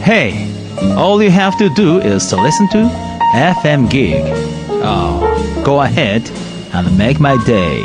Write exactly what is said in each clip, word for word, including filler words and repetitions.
Hey, all you have to do is to listen to エフエム Gig. Oh, go ahead and make my day.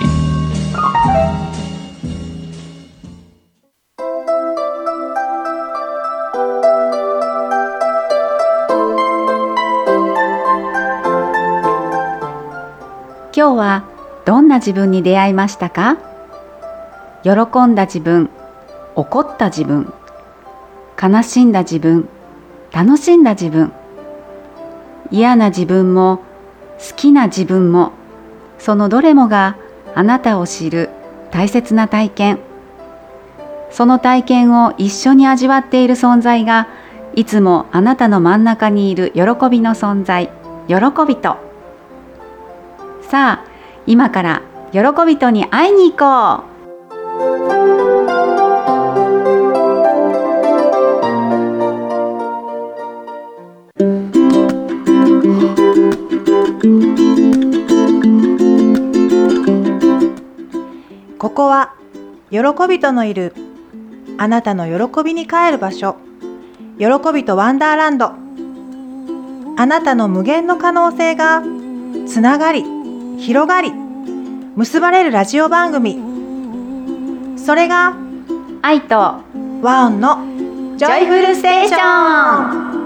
今日はどんな自分に出会いましたか？喜んだ自分、怒った自分、悲しんだ自分、楽しんだ自分、嫌な自分も好きな自分も、そのどれもがあなたを知る大切な体験。その体験を一緒に味わっている存在が、いつもあなたの真ん中にいる喜びの存在、喜びと。さあ、今から喜びとに会いに行こう。 ここは喜びとのいるあなたの喜びに帰る場所、喜びとワンダーランド。あなたの無限の可能性がつながり広がり結ばれるラジオ番組、それが愛と和音のジョイフルステーション。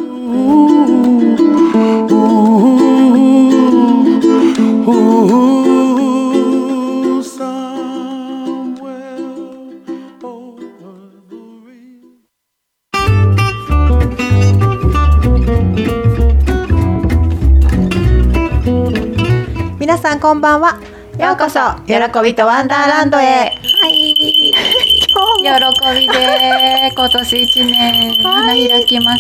皆さんこんばんは。ようこそ喜びとワンダーランドへ。 はい、喜びで今年一年花開きます。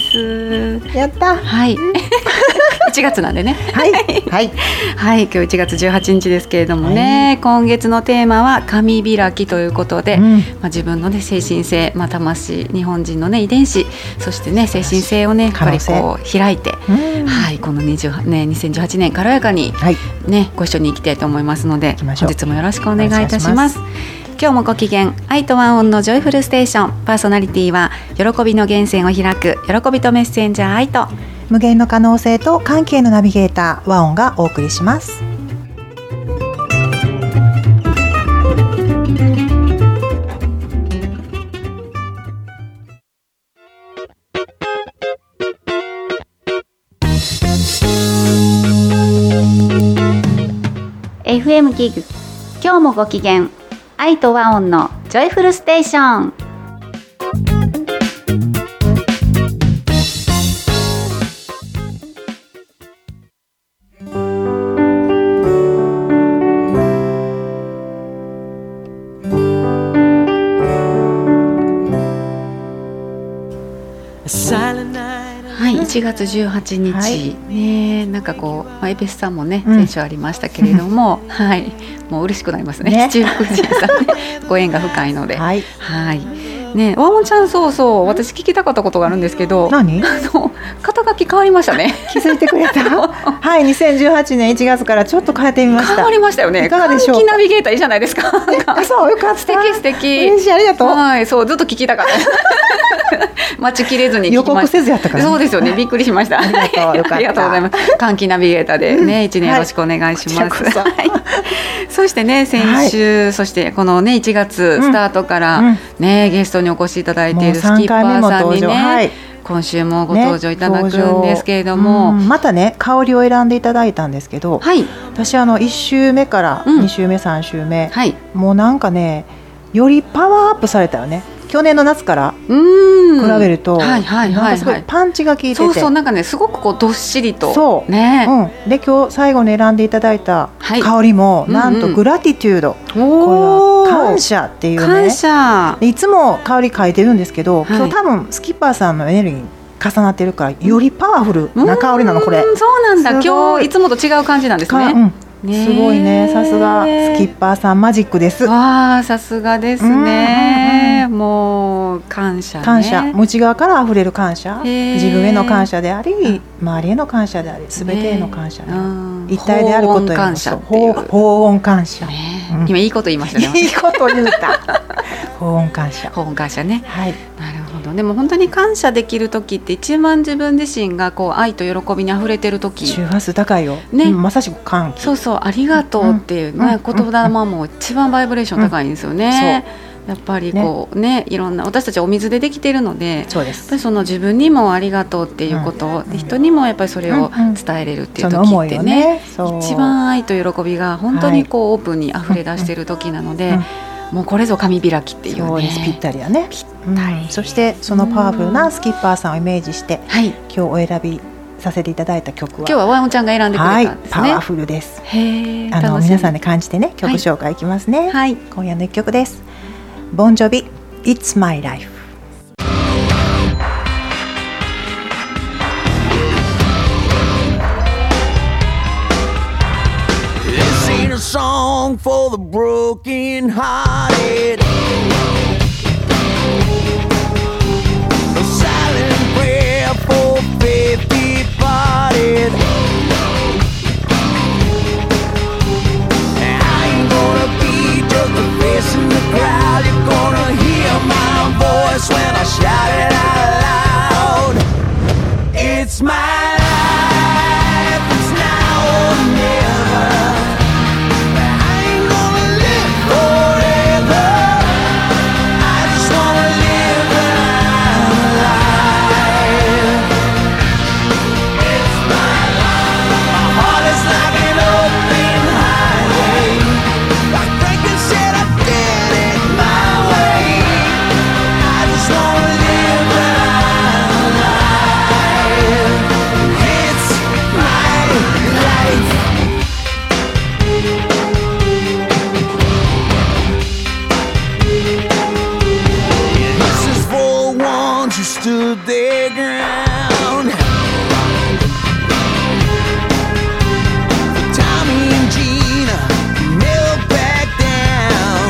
やった。 はい。いちがつなんでね。 はいはいはい。今日いちがつじゅうはちにちですけれどもね、はい、今月のテーマは神開きということで、うん、まあ、自分のね精神性、まあ、魂、日本人のね遺伝子、そしてね精神性をねやっぱりこう開いて、うん、はい、このにじゅうねにせんじゅうはちねん軽やかに、はい、ねご一緒に生きたいと思いますので、本日もよろしくお願いいたします。今日もご機嫌、愛と和音のジョイフルステーション。パーソナリティは喜びの源泉を開く喜びとメッセンジャー愛と、 無限の可能性と関係のナビゲーター和音がお送りします。 エフエム ギグ、今日もご機嫌、愛と和音のジョイフルステーション。はい、いちがつじゅうはちにち、はい、ね、なんかこう、まあ、エベスさんもね、うん、先週ありましたけれども、はい、もう嬉しくなりますね。七福神さんね、ご縁が深いので、はい、はい、ね、和音ちゃん、そうそう、私聞きたかったことがあるんですけど、 何？ あの肩書き変わりましたね。 気づいてくれた？はい、にせんじゅうはちねんいちがつからちょっと変えてみました。 変わりましたよね。 いかがでしょうか？ 換気ナビゲーターいいじゃないですか。 そう、よかった。 素敵素敵。 嬉しい、ありがとう。 はい、そう、ずっと聞きたかった。待ちきれずに聞きました。 予告せずやったから、ね、 そうですよね、びっくりしました。 ありがとう、よかった。 ありがとうございます。換気ナビゲーターでね、いちねんよろしくお願いします。はい、そしてね、先週、はい、そしてこのねいちがつスタートからね、うん、ゲストにお越しいただいているスキッパーさんにね、はい、今週もご登場いただくんですけれども、 ね、またね香りを選んでいただいたんですけど、はい、私あのいち週目からに週目、さん週目、はい、もうなんかねよりパワーアップされたよね。去年の夏から比べると、はいはいはいはい、なんかすごいパンチが効いてて、 そうそう、なんかねすごくこうどっしりと、 そうね、うん、で今日最後に選んでいただいた香りも、はい、なんとグラティテュード、うんうん、これは感謝っていうね、 感謝、 いつも香り書いてるんですけど、はい、今日多分スキッパーさんのエネルギー重なってるからよりパワフルな香りなのこれ。 うん、そうなんだ。今日いつもと違う感じなんですね。 うんね、すごいね、さすがスキッパーさんマジックです。 わあ、さすがですね、うんうんうん、もう感謝ね、 感謝、内側からあふれる感謝、自分への感謝であり周りへの感謝であり全てへの感謝、ね、一体であることへの感謝っていう報恩感謝、ね、 うん、今いいこと言いましたね。 いいこと言った報恩感謝、 報恩感謝ね、 はい、 なるほど、でも本当に感謝できる時って一番自分自身がこう愛と喜びにあふれてる時、 周波数高いよ、 ね、 うん、まさしく歓喜。 そうそう、ありがとうっていうね、 うん、 言霊も一番バイブレーション高いんですよね、うん、そうやっぱりこう ね, ねいろんな、私たちお水でできているので、 そうです、 やっぱりその自分にもありがとうっていうことを、うん、で人にもやっぱりそれを伝えれるっていう時ってね、うんうん、一番愛と喜びが本当にこう、はい、オープンにあふれ出している時なので、うんうん、もうこれぞ神開きっていうね、 そうです、ぴったりやね、 ぴったり、 うん、そしてそのパワフルなスキッパーさんをイメージして、はい、今日お選びさせていただいた曲は、 今日はワンちゃんが選んでくれたんですね、 はい、パワフルです。 へあの皆さんで感じてね、曲紹介いきますね、はい、今夜の一曲です。ボンジョビ It's My Life。 This ain't a song for the broken hearted, a silent prayer for faith departed. I ain't gonna be just a face in the crowd. You're gonna hear my voice when I shout it out loud. It's my life, it's now or never. I ain't gonna live forever. I just wanna live when I'm alive. It's my life. My heart is like an open highway. Like Franklin said, I did it my way. I just wanna live when I'm alive. It's my life. This is for the ones who stood their ground. For Tommy and Gina, who never back down.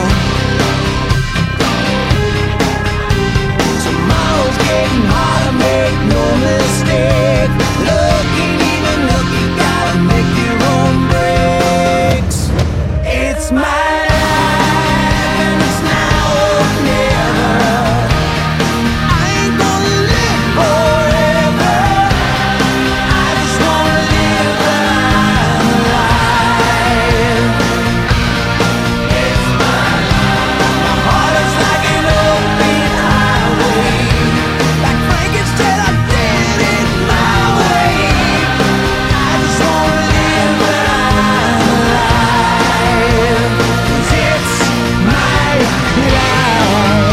Tomorrow's getting harder, make no mistake. Look, ain't even look, you gotta make your own breaks. It's my life, and it's now or never. I ain't gonna live forever. I just wanna live when I'm alive. It's my life. My heart is like an open highway. Like Franklin said, I did it my way. I just wanna live when I'm alive. 'Cause it's my life.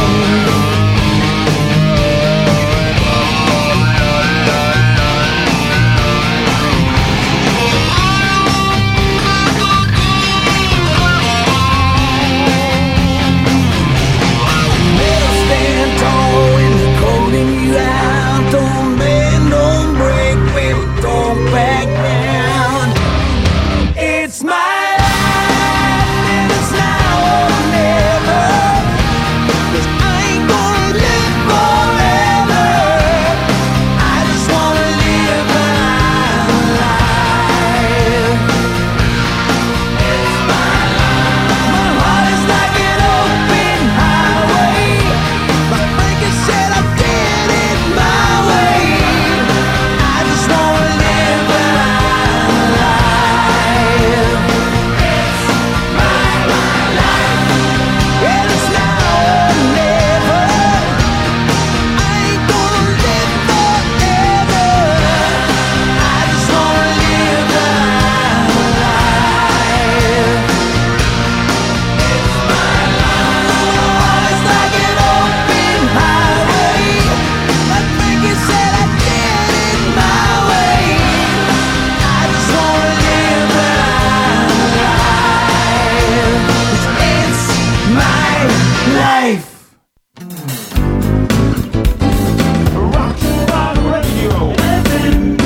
Never stand tall when they're calling you out. Don't bend, don't break, baby, don't back down. It's my life, and it's now or never. 'Cause I ain't gonna live forever. I just wanna live when I'm alive. It's my life. My heart is like an open highway. Like Franklin said, I did it my way. I just wanna live when I'm alive. It's my life, and it's now or never. I ain't gonna live forever. I just wanna live when I'm alive. It's my life. My heart is like an open highway. Like Frankie said, I did it my way. I just wanna live when I'm alive. 'Cause it's my life. Rock Rock Radio. F M B.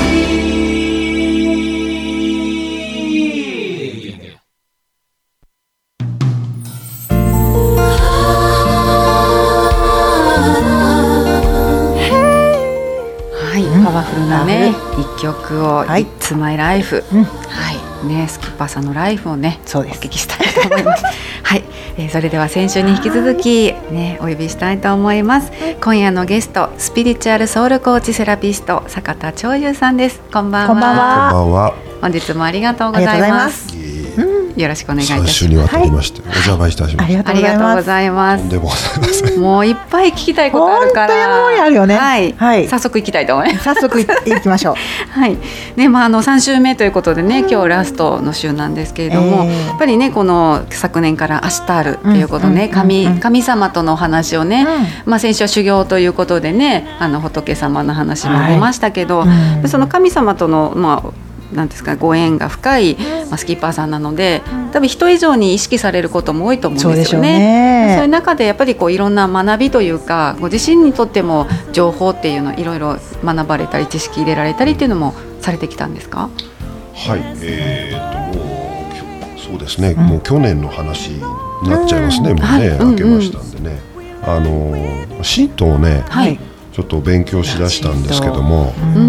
はい、パワフルなね一曲を、 はい It's My Life、 うんはい、 ね、スキッパーさんのライフをね、 そうですお聞きしたいと思います。はい、えー、それでは先週に引き続きね、お呼びしたいと思います。今夜のゲスト、スピリチュアルソウルコーチセラピスト坂田長優さんです。こんばんは。 こんばんは。 こんばんは。 本日もありがとうございます。よろしくお願いいたします。 さん週にわたりまして、はい、お邪魔いたします。 ありがとうございます。 とんでもございません。 もういっぱい聞きたいことあるから。 本当山盛りあるよね。 はい。 はい、 早速行きたいと思います。 早速行きましょう。 はい。ね、まああのさん週目ということでね、うん、今日ラストの週なんですけれども、えー、やっぱりねこの昨年からアシュタールということね、うん、神神様とのお話をね、うん、まあ先週は修行ということでね、あの仏様の話も出ましたけど、はい、でその神様とのまあなんですか、ご縁が深い、まあ、スキッパーさんなので、多分人以上に意識されることも多いと思うんですよね。 そうでしょうね。そういう中でやっぱりこういろんな学びというか、ご自身にとっても情報っていうのいろいろ学ばれたり知識入れられたりっていうのもされてきたんですか？ はい、えー、ともうそうですね、うん、もう去年の話になっちゃいますね、うん、もうね、はい、明けましたんでね、うんうん、あの神道をね、はい、ちょっと勉強しだしたんですけども、うん、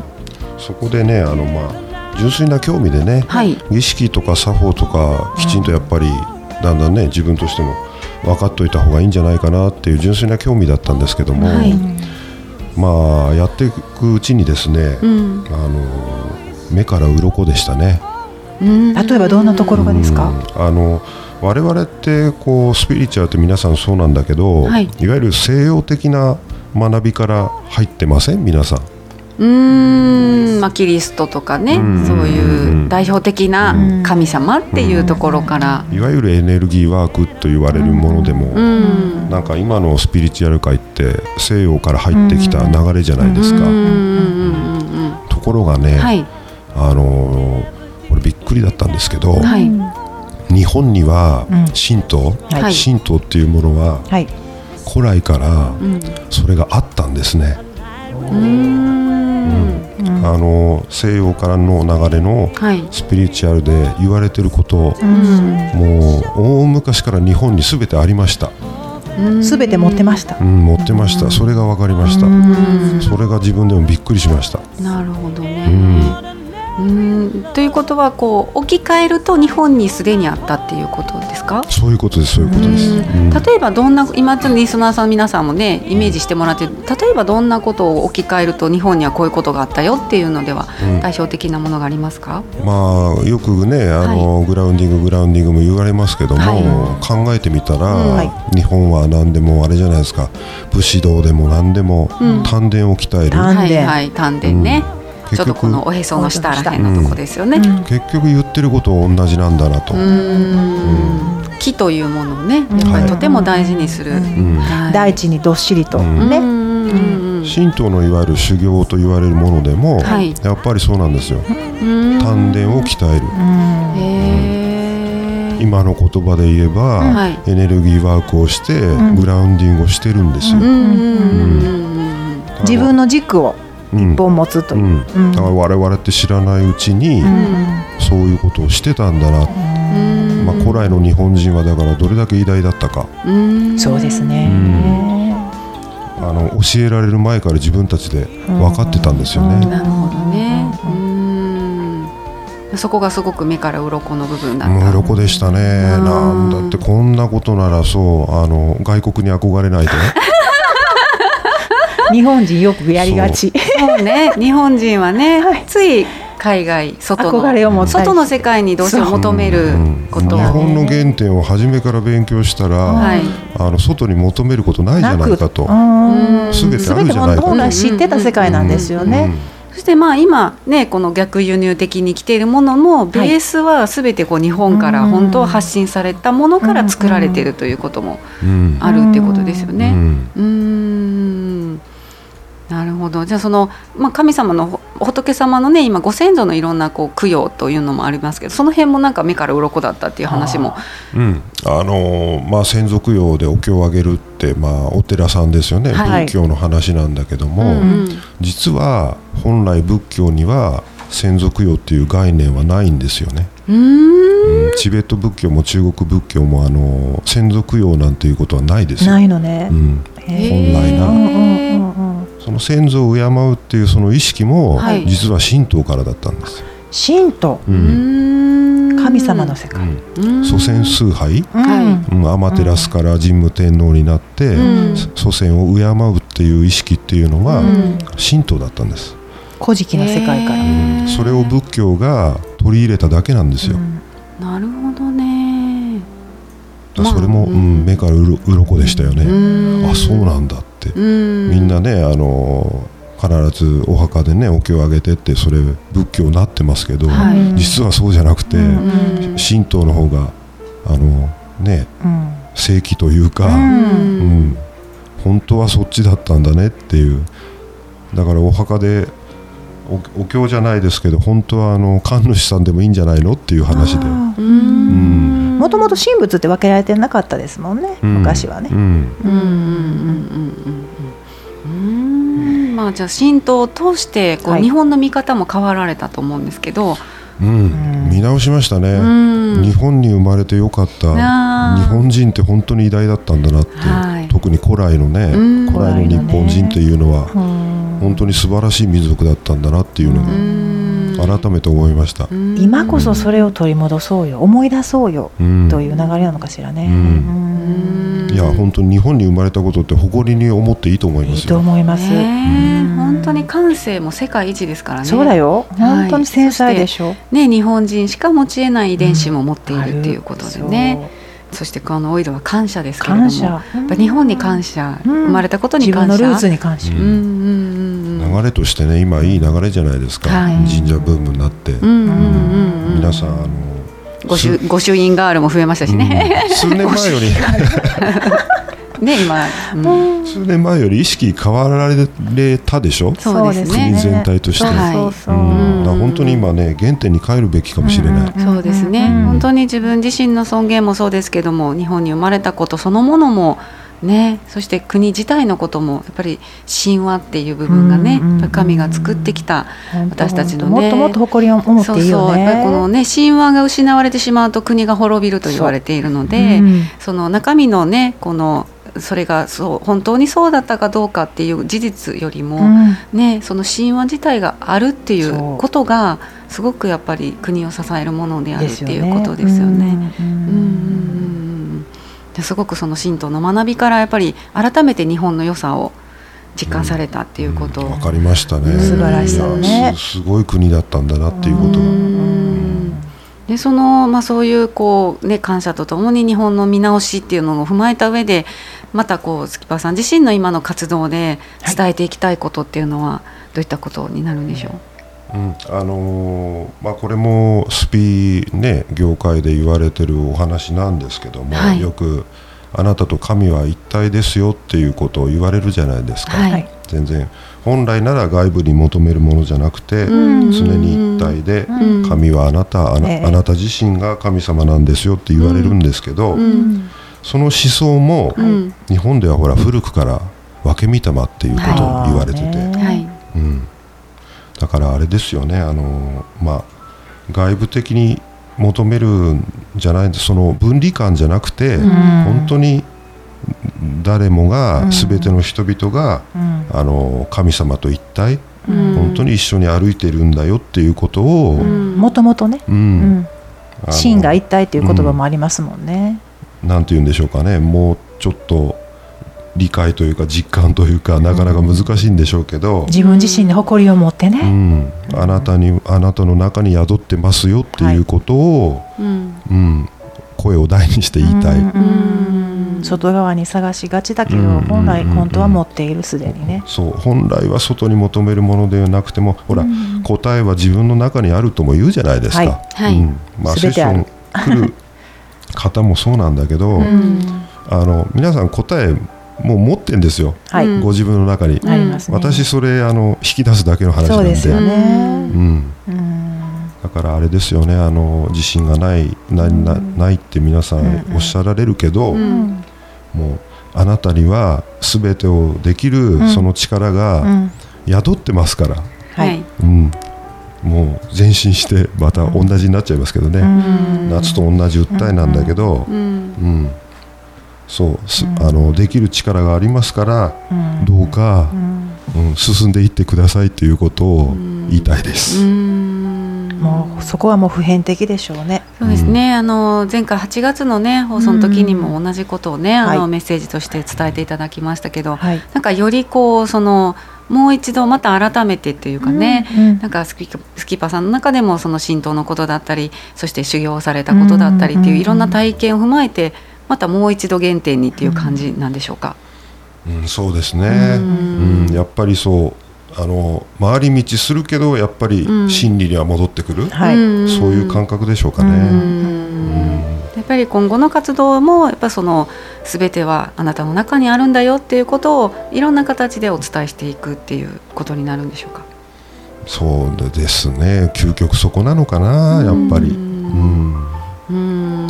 そこでね、あのまあ純粋な興味でね、はい、儀式とか作法とかきちんとやっぱりだんだんね自分としても分かっといた方がいいんじゃないかなっていう純粋な興味だったんですけども、はい、まあやっていくうちにですね、うん、あの目から鱗でしたね。 うん、例えばどんなところがですか？ うん、あの我々ってこうスピリチュアルって皆さんそうなんだけど、はい、いわゆる西洋的な学びから入ってません皆さん？ うーん、まあ、キリストとかね、そういう代表的な神様っていうところから、 いわゆるエネルギーワークと言われるものでも、なんか今のスピリチュアル界って西洋から入ってきた流れじゃないですか。ところがね、はい、あのこれびっくりだったんですけど、はい、日本には神道、はい、神道っていうものは、はい、古来からそれがあったんですね。うーん、あの西洋からの流れのスピリチュアルで言われてること、うん、もう大昔から日本に全てありました。 全て持ってました、 うん、持ってました。それが分かりました。それが自分でもびっくりしました。 なるほどね。うんうん、ということはこう置き換えると日本にすでにあったっていうことですか？ そういうことです。そういうことです。うん、 例えばどんな、今のリスナーさん皆さんもねイメージしてもらって、例えばどんなことを置き換えると日本にはこういうことがあったよっていうのでは、うん、代表的なものがありますか？ まあよくね、あの、はい、グラウンディンググラウンディングも言われますけども、はい、考えてみたら、はい、日本は何でもあれじゃないですか、武士道でも何でも、うん、丹田を鍛える。 はいはい、丹田ね、うん、ちょっとこのおへその下らへんのとこですよね、 うん、結局言ってることは同じなんだなと。うーん、 うん、気というものをねやっぱりとても大事にする、うんはい、大地にどっしりと、うんね、うん、 神道のいわゆる修行と言われるものでも、はい、やっぱりそうなんですよ。丹田を鍛える、うんへー、今の言葉で言えば、はい、エネルギーワークをして、うん、グラウンディングをしてるんですよ、うんうん、 自分の軸を一本持つという、うんうん、 だから我々って知らないうちに、うん、そういうことをしてたんだな、うんまあ、古来の日本人はだからどれだけ偉大だったか、 うん、そうですね、 うん、あの教えられる前から自分たちで分かってたんですよね、うん、 なるほどね、うん、そこがすごく目から鱗の部分だった。 鱗でしたね、うん、なんだってこんなことならそうあの外国に憧れないとね日本人よくやりがち。 そう、そうね、日本人はね、はい、つい海外外の憧れを持ったり、 外の世界にどうしても求めることを、 日本の原点を初めから勉強したら、はい、あの外に求めることないじゃないかと、すべてあるじゃないかと、 本来知ってた世界なんですよね、うんうんうん、 そしてまあ今ねこの逆輸入的に来ているものもベースはすべてこう日本から本当は発信されたものから作られているということもあるっていうことですよね。うん、うーん、なるほど。じゃあその、まあ、神様の仏様のね今ご先祖のいろんなこう供養というのもありますけど、その辺もなんか目から鱗だったっていう話も。 うん、あのー、まあ先祖供養でお経をあげるって、まあ、お寺さんですよね、はい、仏教の話なんだけども、うんうん、実は本来仏教には先祖供養っていう概念はないんですよね。うーん、うん、チベット仏教も中国仏教もあの先祖供養なんていうことはないですよ。 ないのね、うん、 本来な、うんうんうんうん、その先祖を敬うっていうその意識も、はい、実は神道からだったんです。 神道、 うん、 神様の世界、 うん、祖先崇拝、 はいうん、天照から神武天皇になって、うん、祖先を敬うっていう意識っていうのが、うん、神道だったんです。 古事記の世界から、 うん、それを仏教が取り入れただけなんですよ、うん、 なるほどね。 だそれも、まあうん、目からうろ、鱗でしたよね。あ、そうなんだって、みんなね、あの必ずお墓でねお経をあげてってそれ仏教になってますけど、はい、実はそうじゃなくて、うん、神道の方があのね、うん、正規というか、うんうん、本当はそっちだったんだねっていう。だからお墓で お, お経じゃないですけど本当はあの神主さんでもいいんじゃないのっていう話で、 もともと神仏って分けられてなかったですもんね、うん、昔はね。 まあ、じゃあ神道を通してこう、はい、日本の見方も変わられたと思うんですけど、 うん、見直しましたね、うん、日本に生まれてよかった、日本人って本当に偉大だったんだなって、はい、特に古来のね、うん、古来の日本人っていうのは、うん、本当に素晴らしい民族だったんだなっていうのが改めて思いました、うん、 今こそそれを取り戻そうよ、思い出そうよ、うん、という流れなのかしらね、うんうん、いや本当に日本に生まれたことって誇りに思っていいと思いますよ。 いいと思います、 ね、うん、本当に感性も世界一ですからね。 そうだよ、本当に繊細でしょ、 はい、ね、日本人しか持ち得ない遺伝子も持っているっていうことでね、うん、そしてこのオイルは感謝ですけれども、やっぱ日本に感謝、うん、生まれたことに感謝、 自分のルーツに感謝、うんうんうんうん、流れとしてね今いい流れじゃないですか、はい、神社ブームになって、うんうんうんうん、皆さんあの御朱、御朱印ガールも増えましたしね、 うん、数年前よりね、今、 うん、数年前より意識変わられたでしょ。 そうですね、 国全体として、はい、そうそう、うん、だ本当に今ね原点に帰るべきかもしれない、うん、 そうですね、うん、本当に自分自身の尊厳もそうですけども日本に生まれたことそのものもね、そして国自体のこともやっぱり神話っていう部分がね、うんうん、神が作ってきた私たちのね、 もっともっと誇りを持っていいよね。 そうそう、やっぱりこのね神話が失われてしまうと国が滅びると言われているので、そ,、うん、その中身のねこのそれがそう本当にそうだったかどうかっていう事実よりも、うんね、その神話自体があるっていうことがすごくやっぱり国を支えるものであるっていうことですよね。すごくその神道の学びからやっぱり改めて日本の良さを実感されたっていうことを、 うんうん、分かりましたね。 素晴らしさね、 す, すごい国だったんだなっていうことが、 でその、まあ、そういうこう、ね、感謝とともに日本の見直しっていうのを踏まえた上でまたこうスキパーさん自身の今の活動で伝えていきたいことっていうのはどういったことになるんでしょう。 うん、あのーまあ、これもスピ、ね、業界で言われてるお話なんですけども、はい、よくあなたと神は一体ですよっていうことを言われるじゃないですか、はい、全然本来なら外部に求めるものじゃなくて常に一体で神はあなた、あな、あなた自身が神様なんですよって言われるんですけど、その思想も日本ではほら古くから分け御霊っていうことを言われてて、はいうん、だからあれですよね、あの、まあ、外部的に求めるんじゃないんで、その分離感じゃなくて、うん、本当に誰もが、うん、全ての人々が、うん、あの神様と一体、うん、本当に一緒に歩いてるんだよっていうことを、 もともとね、うん、神が一体という言葉もありますもんね、 うん、なんて言うんでしょうかね、もうちょっと理解というか実感というかなかなか難しいんでしょうけど、 自分自身に誇りを持ってね、 うんあなたにあなたの中に宿ってますよっていうことを、はいうんうん、声を大にして言いたい、うんうん、外側に探しがちだけど、うん、本来本当は持っているすでにね、 そう本来は外に求めるものではなくてもほら、うん、答えは自分の中にあるとも言うじゃないですか、はいはいうんまあ、セッション来る方もそうなんだけど、うん、あの皆さん答えもう持ってんですよ、はい、ご自分の中に、うん、私それあの引き出すだけの話なんで、そうですよね、うんうん、だからあれですよね、あの自信がないな、な、ないって皆さんおっしゃられるけど、うん、もうあなたには全てをできるその力が宿ってますから、うんはいうん、もう前進してまた同じになっちゃいますけどね、うん、夏と同じ訴えなんだけど、うんうんそう、うん、あのできる力がありますから、うん、どうか、うんうん、進んでいってくださいということを言いたいです、うんうんもうそこはもう普遍的でしょうね。 そうですね、あの前回はちがつの、ね、放送の時にも同じことを、ね、あの、はい、メッセージとして伝えていただきましたけど、はい、なんかよりこうそのもう一度また改めてっていうかね、うんうん、なんかスキスキパさんの中でもその神道のことだったり、そして修行されたことだったりっていういろんな体験を踏まえてまたもう一度原点にっていう感じなんでしょうか。 うんうん、そうですね、うんうん、やっぱりそうあの回り道するけどやっぱり真理には戻ってくる、うん、そういう感覚でしょうかね。うんうん、 やっぱり今後の活動もやっぱその全てはあなたの中にあるんだよっていうことをいろんな形でお伝えしていくっていうことになるんでしょうか。 そうですね、究極そこなのかな、やっぱり、うんうん、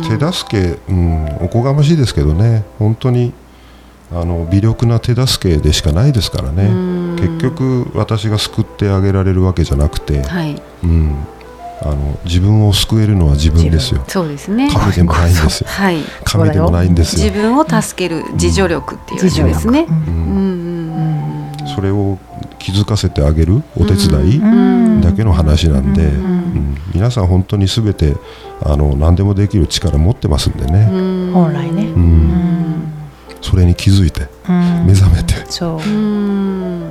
手助け、うん、おこがましいですけどね、本当にあの微力な手助けでしかないですからね。結局私が救ってあげられるわけじゃなくて、はい、うん、あの自分を救えるのは自分ですよ。 そうですね、 神でもないんですよ、はい、神でもないんですよ。 自分を助ける自助力っていうやつですね。 それを気づかせてあげるお手伝いだけの話なんで、うんうん、皆さん本当に全てあの何でもできる力持ってますんでね、 本来ね、うん、 それに気づいて目覚めて、うん、 そう、うん、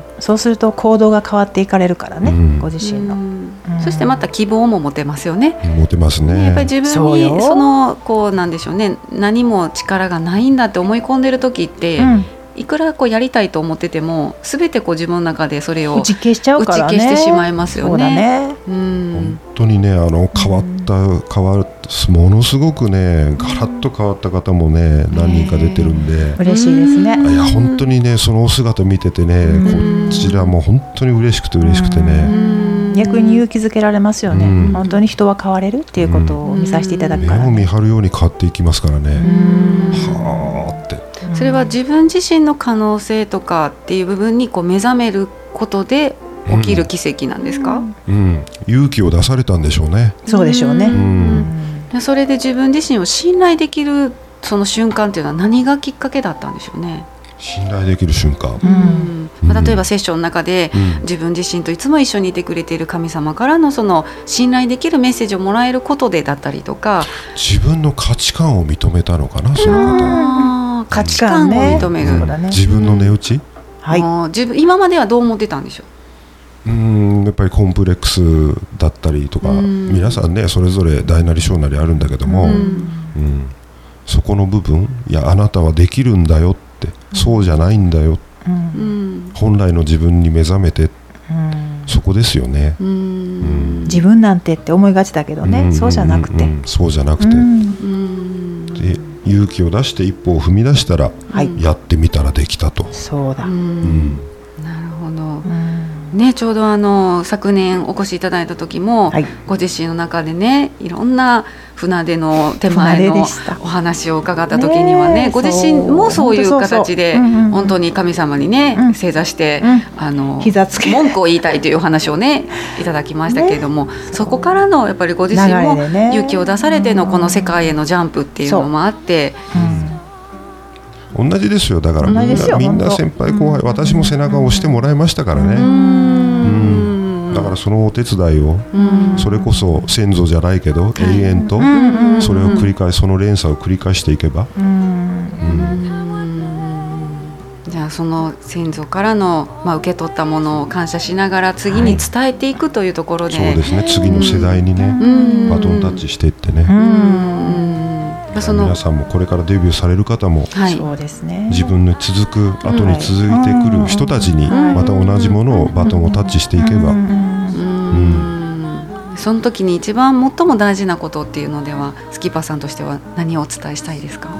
そうすると行動が変わっていかれるからね、うん、ご自身の、うん、 そしてまた希望も持てますよね。 持てますね。 やっぱり自分にそのこうなんでしょうね、何も力がないんだって思い込んでる時って、うん、いくらこうやりたいと思ってても全てこう自分の中でそれを打ち消しちゃうからね、 打ち消してしまいますよね。 そうだね、 うん、 本当にね、あの変わった、うん、変わるものすごくねガラッと変わった方もね何人か出てるんで、 嬉しいですね。 いや本当にねそのお姿見ててね、こちらも本当に嬉しくて嬉しくてね、 逆に勇気づけられますよね、うん、本当に人は変われるっていうことを見させていただくから、ね、 目を見張るように変わっていきますからね。はーって、 それは自分自身の可能性とかっていう部分にこう目覚めることで起きる奇跡なんですか。 うんうん、勇気を出されたんでしょうね。 そうでしょうね、うんうん、それで自分自身を信頼できるその瞬間っていうのは何がきっかけだったんでしょうね。 信頼できる瞬間、 うんまあ、例えばセッションの中で、うん、自分自身といつも一緒にいてくれている神様からのその信頼できるメッセージをもらえることでだったりとか、 自分の価値観を認めたのかな、その方は。 価値観を認める、 うんね、自分の値打ち、 はい、自分今まではどう思ってたんでしょう。 うーんやっぱりコンプレックスだったりとか、皆さんねそれぞれ大なり小なりあるんだけども、うん、うん、そこの部分、いやあなたはできるんだよって、うん、そうじゃないんだよ、うん、本来の自分に目覚めて、うん、そこですよね、うんうん、 自分なんてって思いがちだけどね、うん、そうじゃなくて、うん、 そうじゃなくて、うん、で勇気を出して一歩を踏み出したら、はい、やってみたらできたと。 そうだ、 うん、なるほど、うんね、ちょうどあの昨年お越しいただいた時も、はい、ご自身の中でねいろんな船出の手前のお話を伺った時には ね, ねご自身もそういう形で本当に神様にね、うん、正座して、うん、あの膝つけ文句を言いたいというお話をねいただきましたけれども、ね、そこからのやっぱりご自身も勇気を出されてのこの世界へのジャンプっていうのもあって、 同じですよ。だからみんな、みんな先輩後輩、私も背中を押してもらいましたからね。うん、だからそのお手伝いを、それこそ先祖じゃないけど永遠とそれを繰り返し、その連鎖を繰り返していけば、うん、 じゃあその先祖からの、まあ、受け取ったものを感謝しながら次に伝えていくというところで、 はい、そうですね、次の世代にねバトンタッチしていってね、その皆さんもこれからデビューされる方も、はい、自分に続く後に続いてくる人たちにまた同じものをバトンをタッチしていけば、うん、 その時に一番最も大事なことっていうのではスキッパーさんとしては何をお伝えしたいですか。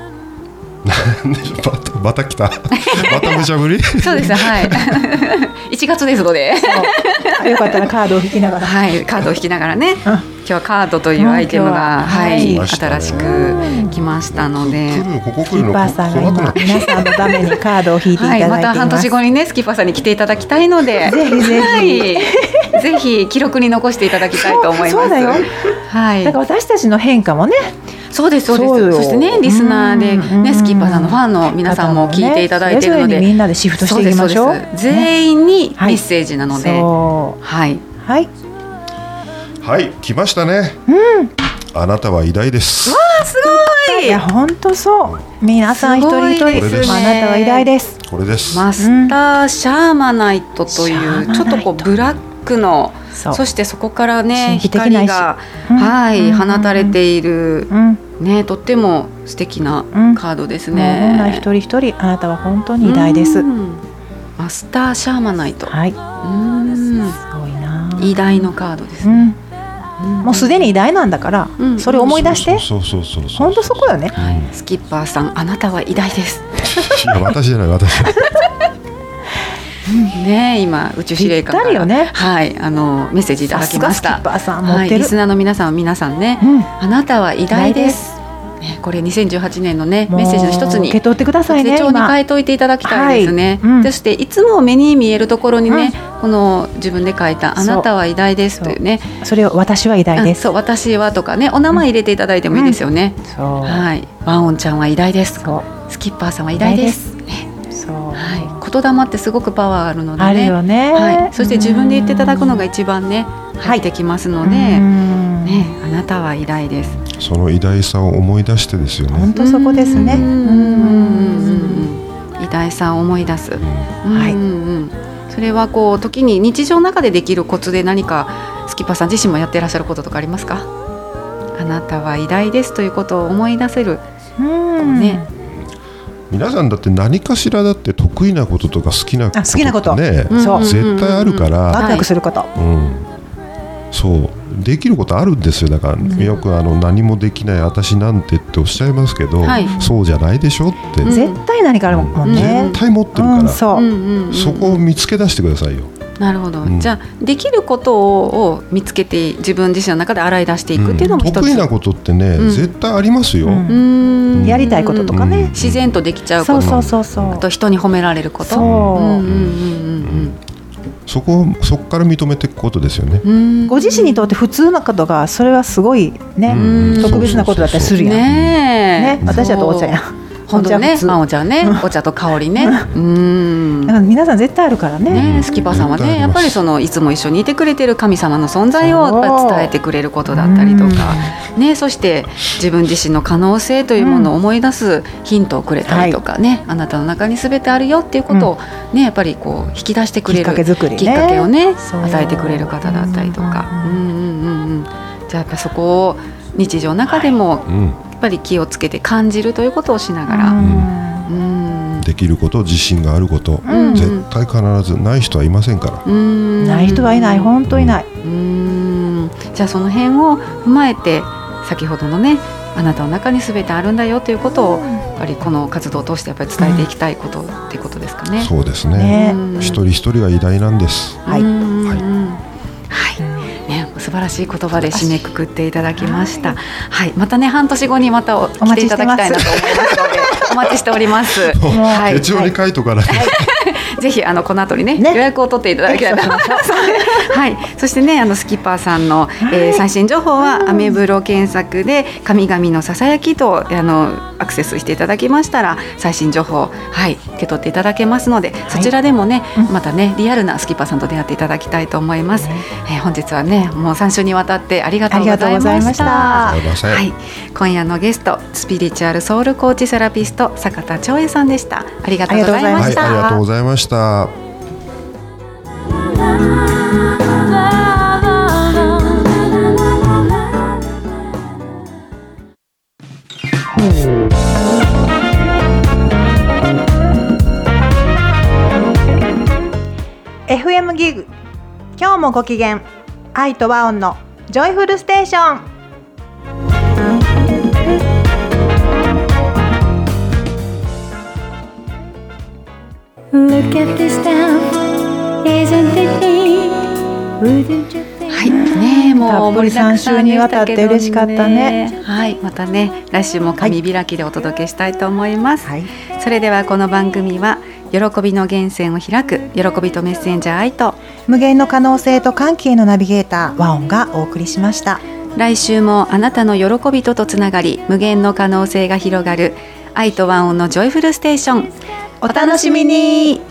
また、また来たまた無茶ぶりそうですね、はいいちがつですのでよかったらカードを引きながら、 はい、カードを引きながらね、今日はカードというアイテムが、はい、新しく来ましたので、 ここ来るのスキッパーさんが今皆さんのためにカードを引いていただいています、はい、また半年後にねスキッパーさんに来ていただきたいのでぜひぜひ、はい、 ぜひ記録に残していただきたいと思います。 そう、そうだよ、 はい、 だから私たちの変化もね、 そうですそうです。 そ, そしてねリスナーで、ね、スキッパーさんのファンの皆さんも聞いていただいているので、 ね、みんなでシフトしていきましょう。 全員にメッセージなので、 はい、 はい、 はいはい、来ましたね。 うん。 あなたは偉大です。 わあ、すごい。 いや、本当そう。皆さん一人一人、 ね、 あなたは偉大です。 これです。 マスターシャーマナイトという、うん、ちょっとこうブラックの、そ, そしてそこからね光が、うん、はい、うん、放たれている、うん、ね、とっても素敵なカードですね。 うん、一人一人、あなたは本当に偉大です。うん、 マスターシャーマナイト。 はい。 うん、 すごいな。 偉大のカードですね。 うん、もうすでに偉大なんだから、うん、それを思い出して。 そうそうそうそう。 本当そこよね。 はい、スキッパーさん、あなたは偉大です。 いや、私じゃない、私。 ね、今宇宙司令官から、ね、はい、あのメッセージいただきました。はい、リスナーの皆さん、皆さんね、うん、あなたは偉大です。ね、これにせんじゅうはちねんのねメッセージの一つに受け取ってくださいね。 手帳に書いといていただきたいですね。はい、うん、そしていつも目に見えるところにね、うん、この自分で書いたあなたは偉大ですというね。 そ, それを私は偉大です。 そう、私はとかね、お名前入れていただいてもいいですよね。 うん、 はい、ワンオンちゃんは偉大です。スキッパーさんは偉大です。そう、はい、言霊ってすごくパワーあるのでね。 あるよね。 はい、そして自分で言っていただくのが一番ね入ってきますので、ね、あなたは偉大です。 その偉大さを思い出してですよね。 本当そこですね。 偉大さを思い出す。はい。それはこう時に日常の中でできるコツで何かスキッパーさん自身もやっていらっしゃることとかありますか？あなたは偉大ですということを思い出せる。うんね。 皆さんだって何かしらだって得意なこととか好きなこと好きなことね、そう絶対あるから、 ワクワクすること、 うん、そうできることあるんですよ。だから、うん、よくあの何もできない私なんてっておっしゃいますけど、はい、そうじゃないでしょって、うん、 絶対何かあるもんね、 絶対持ってるから、うん、 そう、 そこを見つけ出してくださいよ。 なるほど、うん、じゃあできることを見つけて自分自身の中で洗い出していくっていうのも一つ、 うん、得意なことってね、うん、絶対ありますよ、うんうん、やりたいこととかね、うん、 自然とできちゃうこと、 そうそうそうそう、 あと人に褒められること、 そう、うんうんうんうんうんそこそこから認めていくことですよね。 ご自身にとって普通なことがそれはすごいね、特別なことだったりするやん。ね、私だとお茶やん。 本当ね、まあお茶ね、お茶と香りね。うん。 だから皆さん絶対あるからね。 ね、スキパーさんはね、やっぱりそのいつも一緒にいてくれてる神様の存在を伝えてくれることだったりとか、ね、そして自分自身の可能性というものを思い出すヒントをくれたりとかね、あなたの中にすべてあるよっていうことをね、やっぱりこう引き出してくれるきっかけ作りね、 きっかけをね与えてくれる方だったりとか、うんうんうんうん。じゃあやっぱそこを日常の中でもやっぱり気をつけて感じるということをしながら。うん、 できること、自信があること、うん、絶対必ずない人はいませんから、 うん、ない人はいない、本当いない、 うん、じゃあその辺を踏まえて先ほどのね、あなたの中に全てあるんだよということをやっぱりこの活動を通してやっぱり伝えていきたいことっていうことですかね。 そうですね、ね、一人一人が偉大なんです。 はい、はい、 はいね、素晴らしい言葉で締めくくっていただきました。はいはい、またね半年後にまた来ていただきたいなと思いますのでお待ちしております。 はい、手帳に書いとかない、はいはい、ぜひあのこの後に ね, ね予約を取っていただきたいと思います。はい、そしてねあのスキッパーさんの、えー、最新情報はアメブロ検索で神々のささやきとあのアクセスしていただきましたら最新情報、はい、受け取っていただけますので、そちらでもね、はい、またねリアルなスキッパーさんと出会っていただきたいと思います。えー、本日はねもうさん週にわたってありがとうございました。 はい、 今夜のゲストスピリチュアルソウルコーチセラピスト坂田長恵さんでした。ありがとうございました。 はい、ありがとうございました。 エフエム ギグ、今日もご機嫌、愛と和音のジョイフルステーション。 はいね、もう盛りだくさんでしたけどね。 たっぷりさん週にわたって嬉しかったね。 はい、またね来週も神開きでお届けしたいと思います。 はい、 それではこの番組は喜びの源泉を開く喜びとメッセンジャー愛と無限の可能性と歓喜へのナビゲーター和音がお送りしました。 来週もあなたの喜びととつながり無限の可能性が広がる愛と和音のジョイフルステーション、お楽しみに。